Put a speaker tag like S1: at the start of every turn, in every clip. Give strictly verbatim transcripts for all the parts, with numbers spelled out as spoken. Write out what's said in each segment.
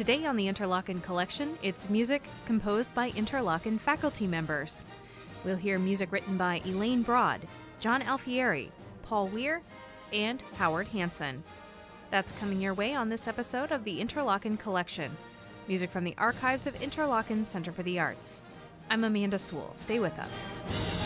S1: Today on the Interlochen Collection, it's music composed by Interlochen faculty members. We'll hear music written by Elaine Broad, John Alfieri, Paul Weir, and Howard Hanson. That's coming your way on this episode of the Interlochen Collection, music from the archives of Interlochen Center for the Arts. I'm Amanda Sewell. Stay with us.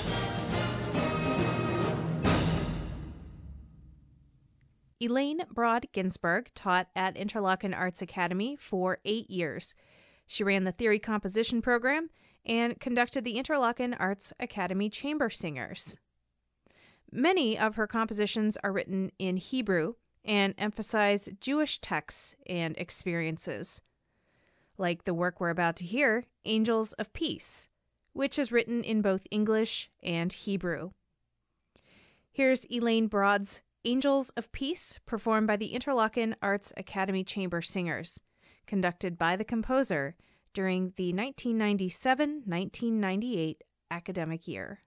S1: Elaine Broad Ginsberg taught at Interlochen Arts Academy for eight years. She ran the Theory Composition program and conducted the Interlochen Arts Academy Chamber Singers. Many of her compositions are written in Hebrew and emphasize Jewish texts and experiences, like the work we're about to hear, Angels of Peace, which is written in both English and Hebrew. Here's Elaine Broad's Angels of Peace, performed by the Interlochen Arts Academy Chamber Singers, conducted by the composer during the nineteen ninety-seven nineteen ninety-eight academic year.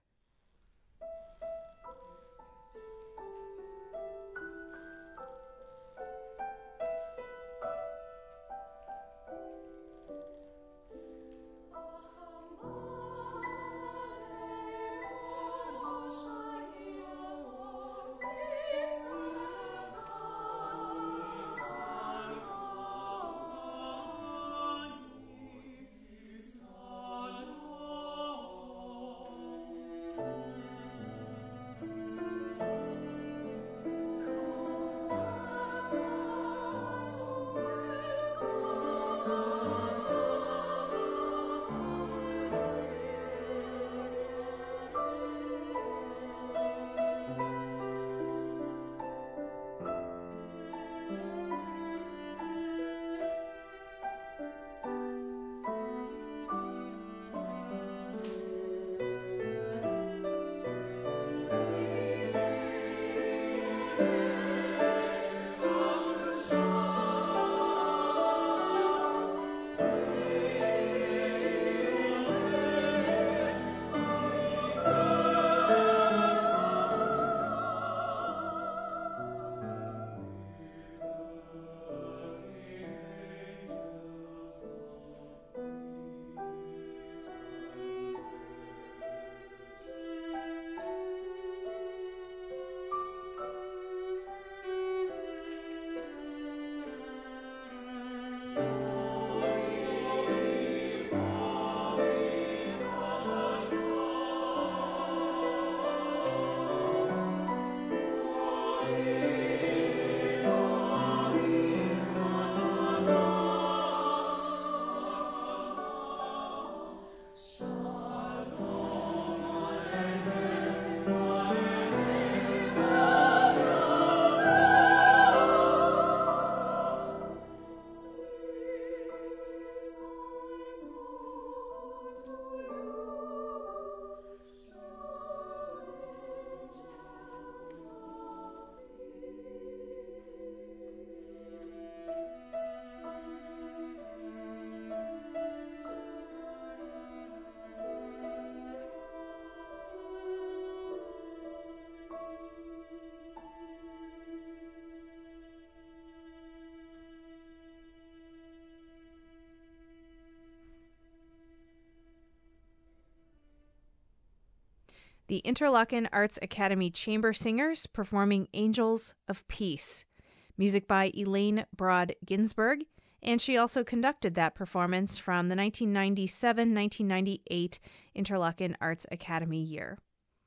S1: The Interlochen Arts Academy Chamber Singers performing Angels of Peace, music by Elaine Broad Ginsberg, and she also conducted that performance from the nineteen ninety-seven nineteen ninety-eight Interlochen Arts Academy year.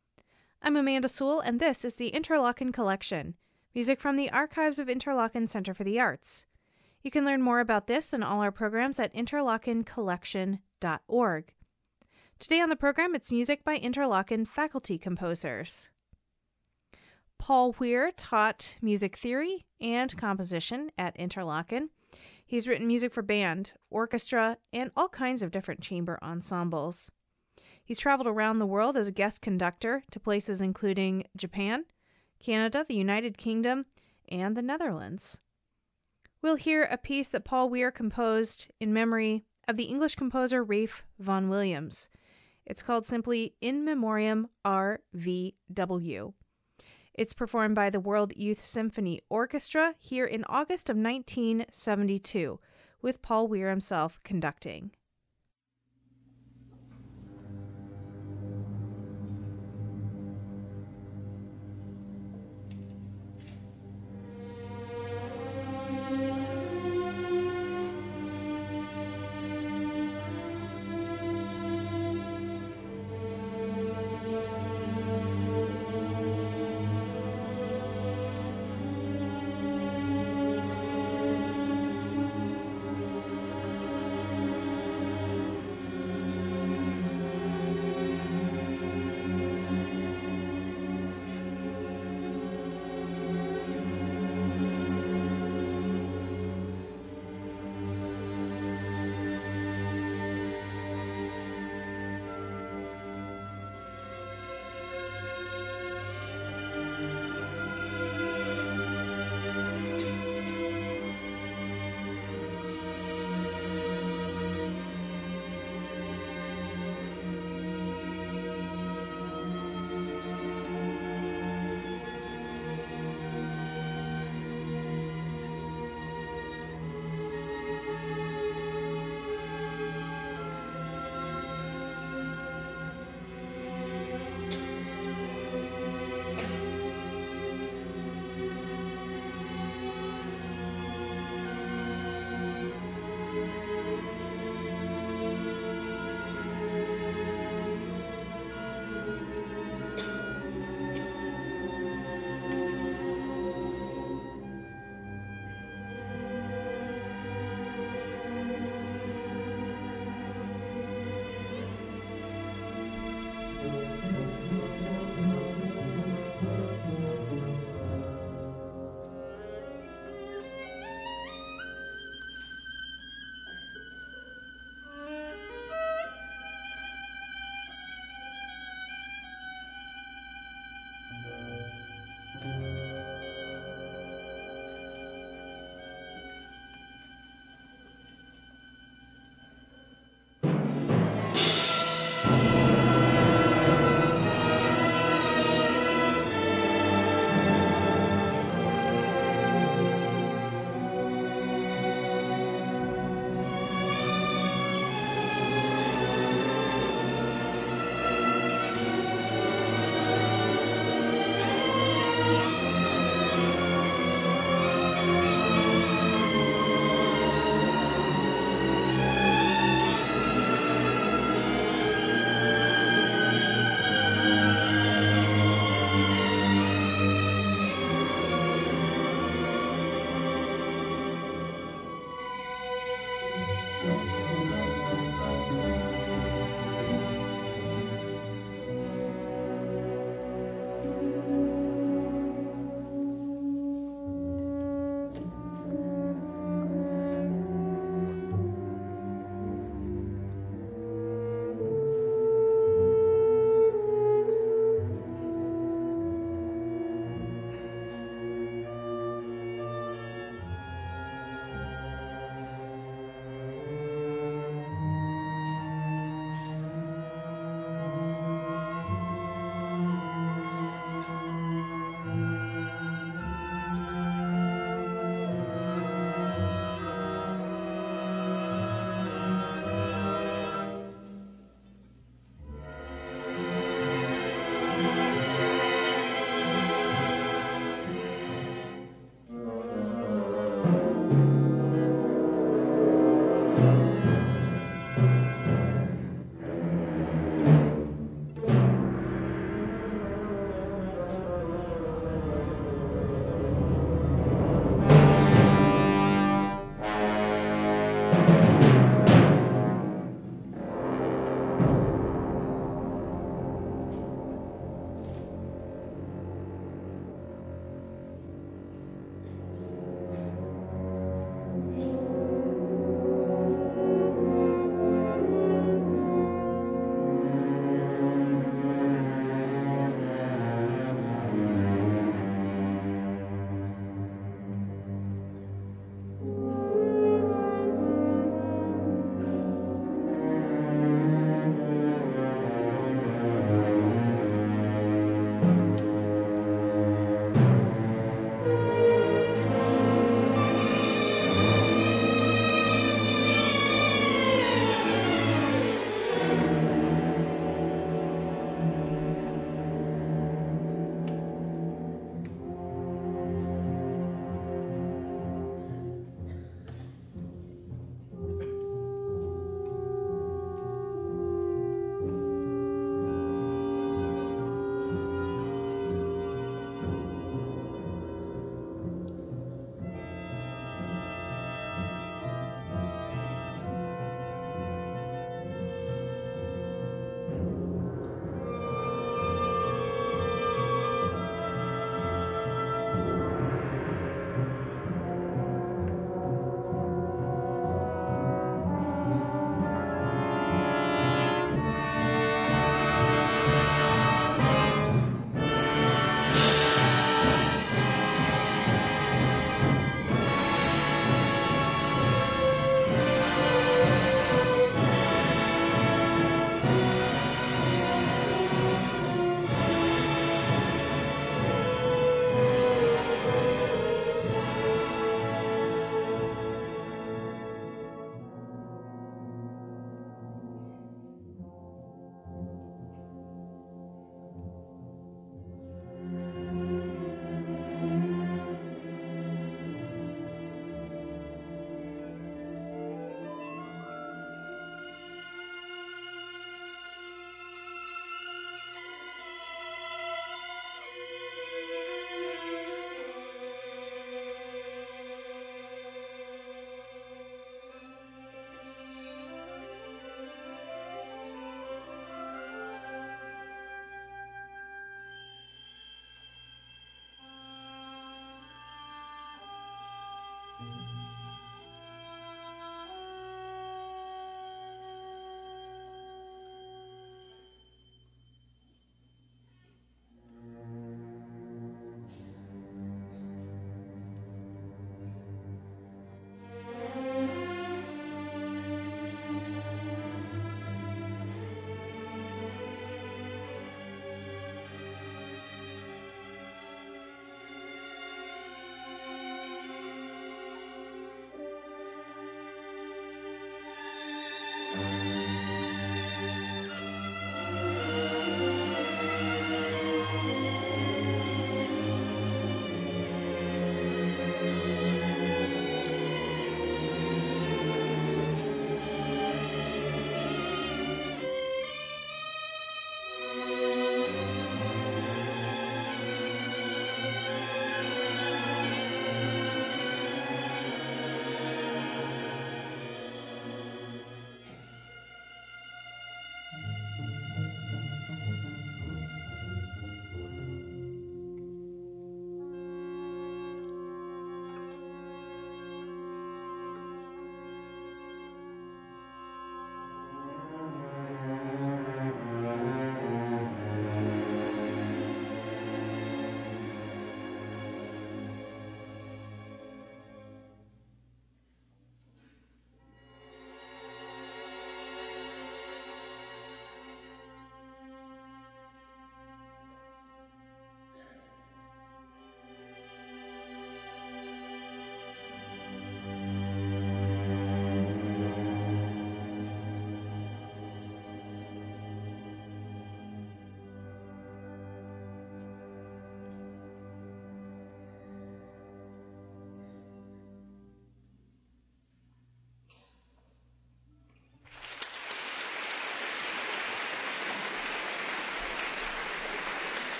S1: I'm Amanda Sewell, and this is the Interlochen Collection, music from the archives of Interlochen Center for the Arts. You can learn more about this and all our programs at interlochen collection dot org. Today on the program, it's music by Interlochen faculty composers. Paul Weir taught music theory and composition at Interlochen. He's written music for band, orchestra, and all kinds of different chamber ensembles. He's traveled around the world as a guest conductor to places including Japan, Canada, the United Kingdom, and the Netherlands. We'll hear a piece that Paul Weir composed in memory of the English composer Ralph Vaughan Williams. It's called simply In Memoriam R V W. It's performed by the World Youth Symphony Orchestra here in August of nineteen seventy-two, with Paul Weir himself conducting.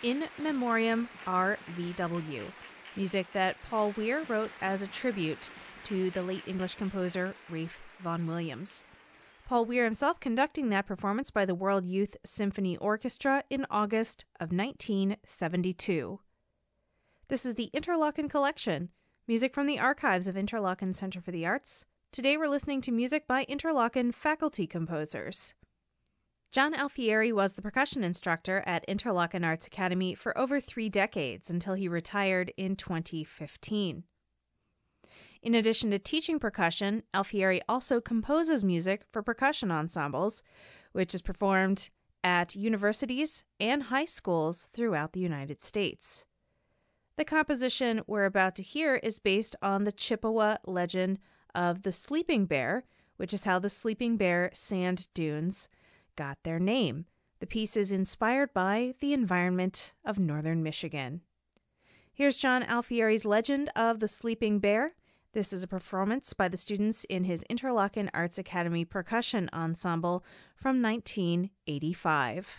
S1: In Memoriam R V W, music that Paul Weir wrote as a tribute to the late English composer Ralph Vaughan Williams. Paul Weir himself conducting that performance by the World Youth Symphony Orchestra in August of nineteen seventy-two. This is the Interlochen Collection, music from the archives of Interlochen Center for the Arts. Today we're listening to music by Interlochen faculty composers. John Alfieri was the percussion instructor at Interlochen Arts Academy for over three decades until he retired in twenty fifteen. In addition to teaching percussion, Alfieri also composes music for percussion ensembles, which is performed at universities and high schools throughout the United States. The composition we're about to hear is based on the Chippewa legend of the Sleeping Bear, which is how the Sleeping Bear sand dunes got their name. The piece is inspired by the environment of northern Michigan. Here's John Alfieri's Legend of the Sleeping Bear. This is a performance by the students in his Interlochen Arts Academy Percussion Ensemble from nineteen eighty-five.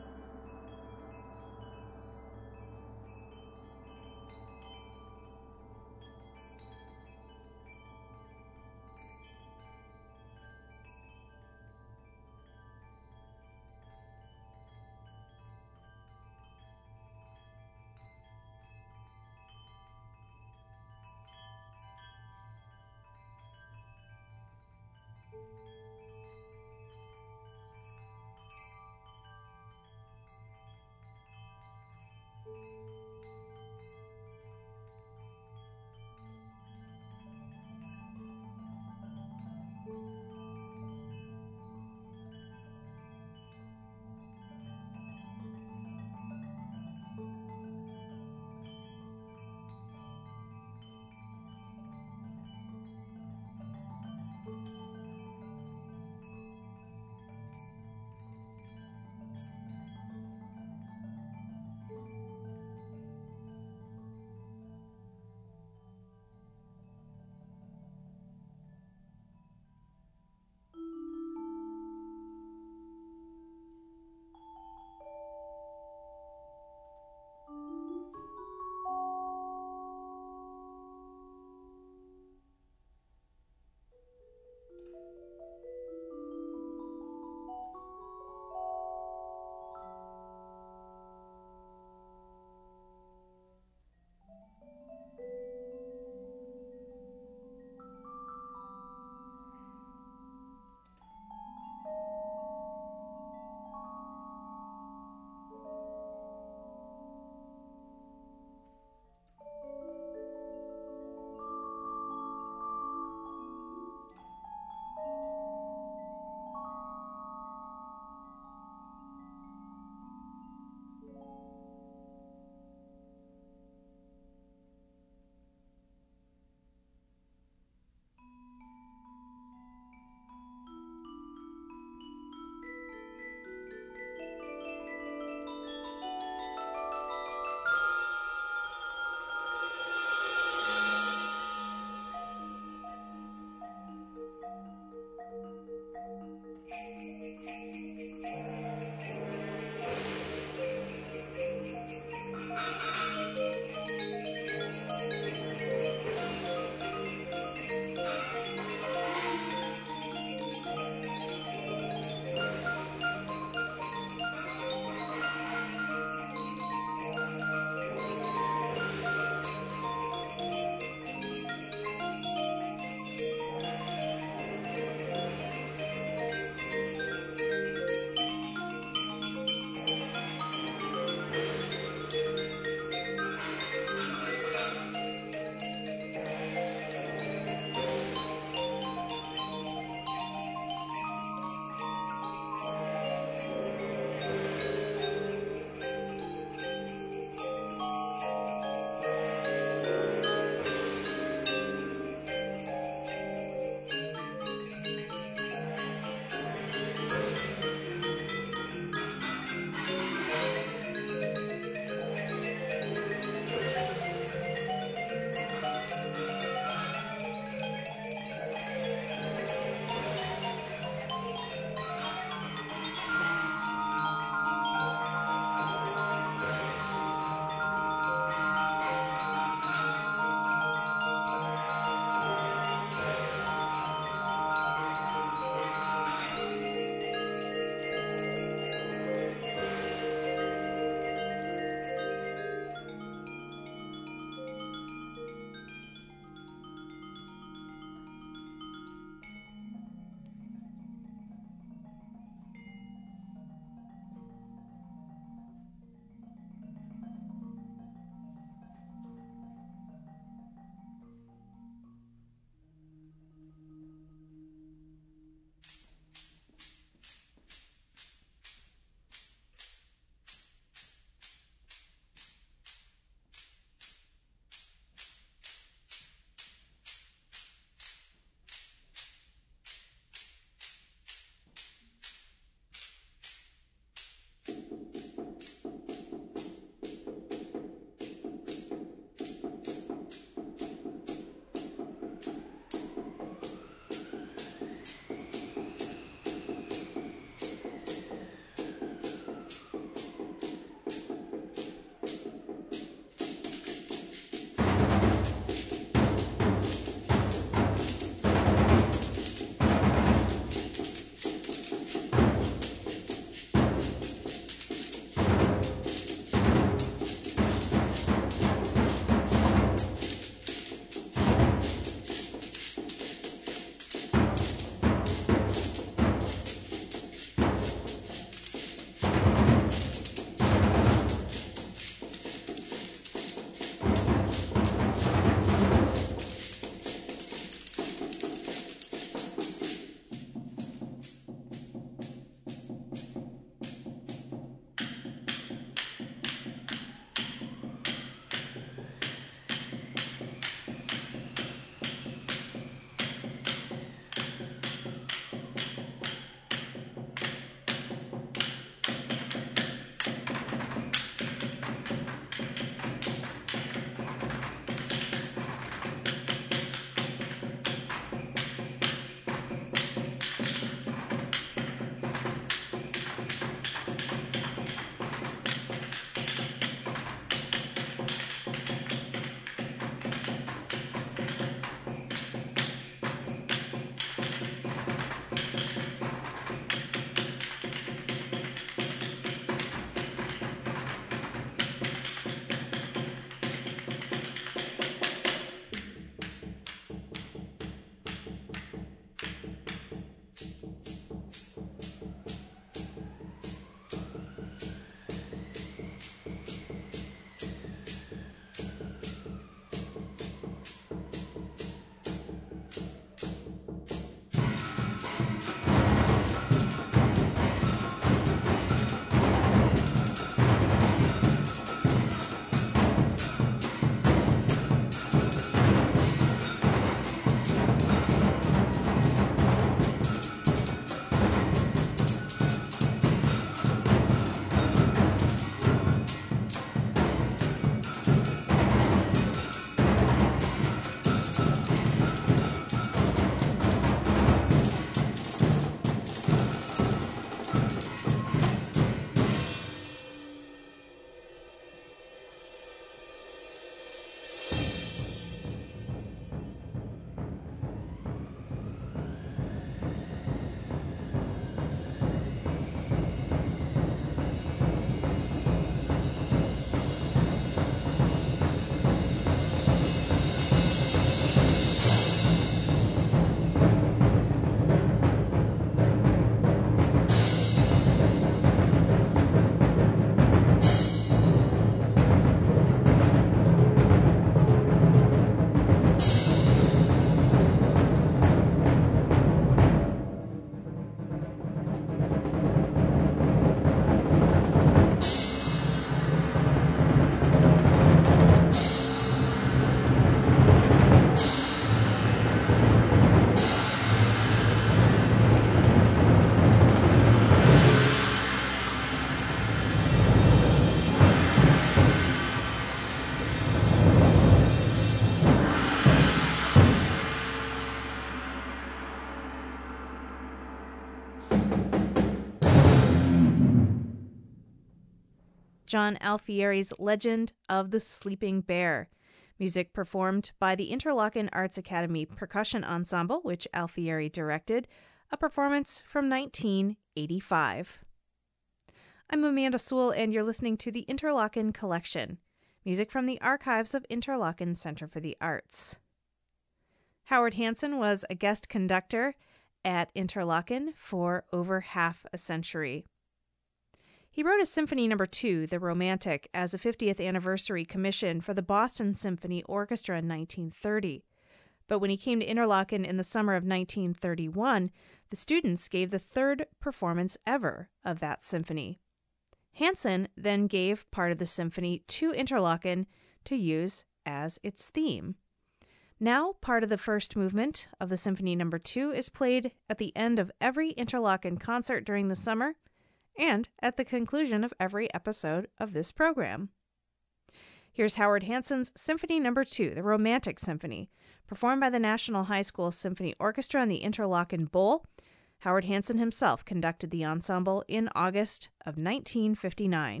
S1: John Alfieri's Legend of the Sleeping Bear. Music performed by the Interlochen Arts Academy Percussion Ensemble, which Alfieri directed, a performance from nineteen eighty-five. I'm Amanda Sewell, and you're listening to the Interlochen Collection, music from the archives of Interlochen Center for the Arts. Howard Hanson was a guest conductor at Interlochen for over half a century. He wrote a Symphony Number two, The Romantic, as a fiftieth anniversary commission for the Boston Symphony Orchestra in nineteen thirty. But when he came to Interlochen in the summer of nineteen thirty-one, the students gave the third performance ever of that symphony. Hanson then gave part of the symphony to Interlochen to use as its theme. Now, part of the first movement of the Symphony Number two is played at the end of every Interlochen concert during the summer and at the conclusion of every episode of this program. Here's Howard Hanson's Symphony Number two, the Romantic Symphony, performed by the National High School Symphony Orchestra in the Interlochen Bowl. Howard Hanson himself conducted the ensemble in August of nineteen fifty-nine.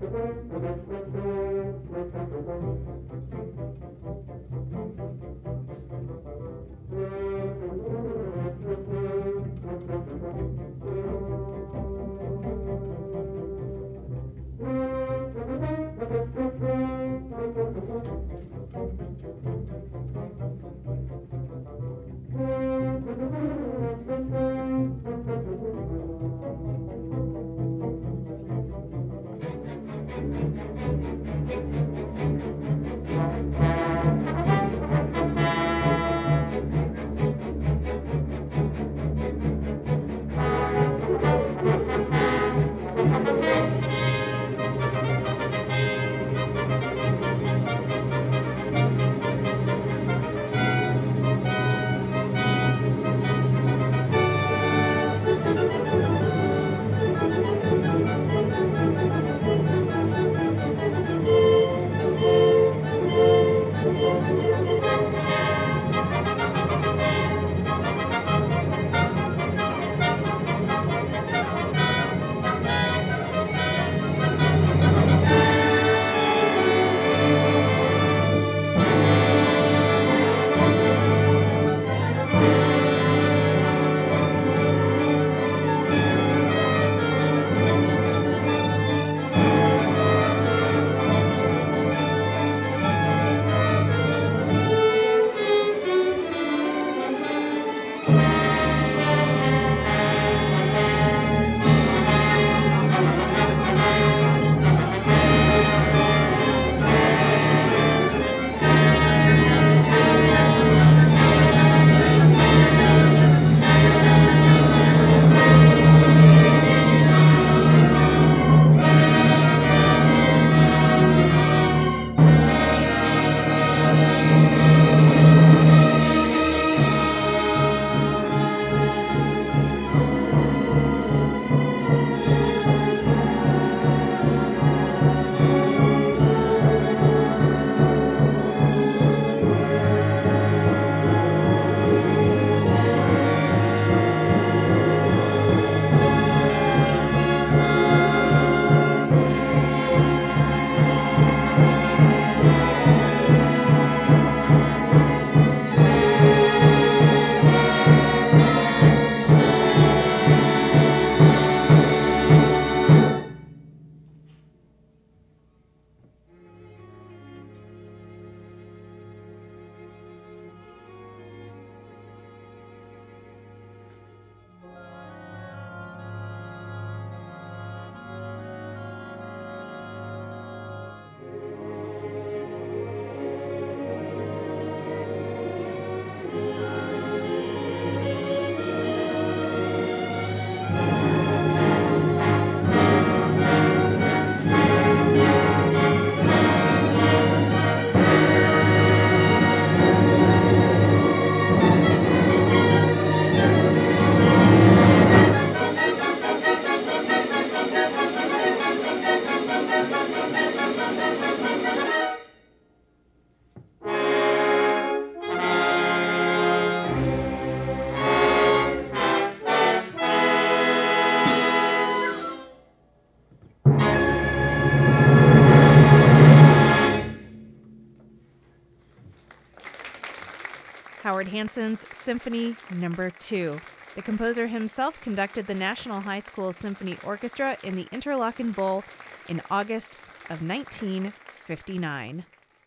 S1: Howard Hanson's Symphony Number two. The composer himself conducted the National High School Symphony Orchestra in the Interlochen Bowl in August of nineteen fifty-nine.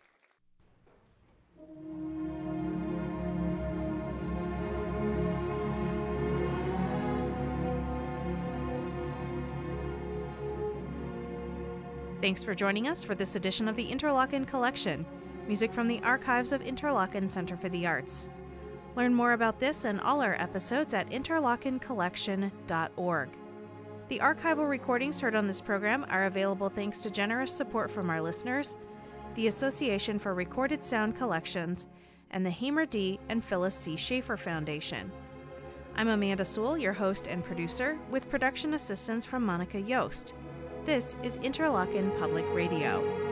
S1: Thanks for joining us for this edition of the Interlochen Collection, music from the archives of Interlochen Center for the Arts. Learn more about this and all our episodes at interlochen collection dot org. The archival recordings heard on this program are available thanks to generous support from our listeners, the Association for Recorded Sound Collections, and the Hamer D. and Phyllis C. Schaefer Foundation. I'm Amanda Sewell, your host and producer, with production assistance from Monica Yost. This is Interlochen Public Radio.